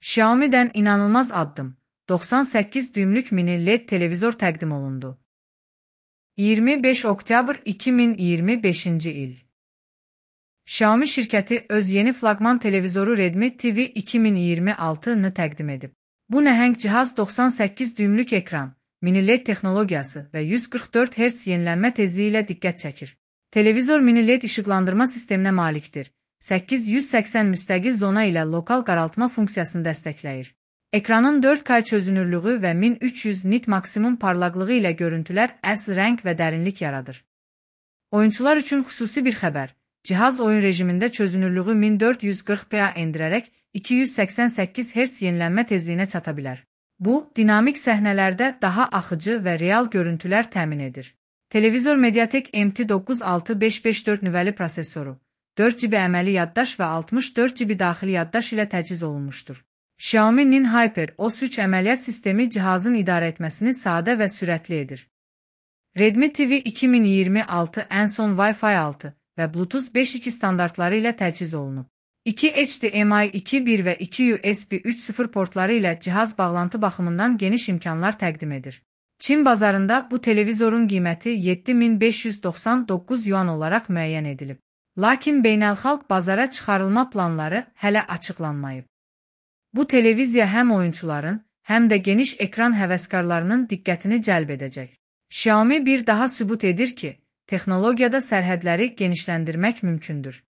Xiaomi'den inanılmaz addım. 98 düymlük mini LED televizor təqdim olundu. 25 oktyabr 2025 il. Xiaomi şirkəti öz yeni flaqman televizoru Redmi TV 2026-nı təqdim edib. Bu nəhəng cihaz 98 düymlük ekran, mini LED texnologiyası və 144 Hz yenilənmə tezliyi ilə diqqət çəkir. Televizor mini LED işıqlandırma sisteminə malikdir. 880 müstəqil zona ilə lokal qaraltma funksiyasını dəstəkləyir. Ekranın 4K çözünürlüğü və 1300 nit maksimum parlaqlığı ilə görüntülər əsl rəng və dərinlik yaradır. Oyunçular üçün xüsusi bir xəbər. Cihaz oyun rejimində çözünürlüğü 1440p-a endirərək 288 Hz yenilənmə tezliyinə çata bilər. Bu, dinamik səhnələrdə daha axıcı və real görüntülər təmin edir. Televizor Mediatek MT965554 nüvəli prosesoru, 4 GB əməli yaddaş və 64 GB daxili yaddaş ilə təchiz olunmuşdur. Xiaomi Nin Hyper OS 3 əməliyyat sistemi cihazın idarə etməsini sadə və sürətli edir. Redmi TV 2026 ən son Wi-Fi 6 və Bluetooth 5.2 standartları ilə təchiz olunub. 2 HDMI 2.1 və 2 USB 3.0 portları ilə cihaz bağlantı baxımından geniş imkanlar təqdim edir. Çin bazarında bu televizorun qiyməti 7599 yuan olaraq müəyyən edilib. Lakin beynəlxalq bazara çıxarılma planları hələ açıqlanmayıb. Bu televiziya həm oyunçuların, həm də geniş ekran həvəskarlarının diqqətini cəlb edəcək. Xiaomi bir daha sübut edir ki, texnologiyada sərhədləri genişləndirmək mümkündür.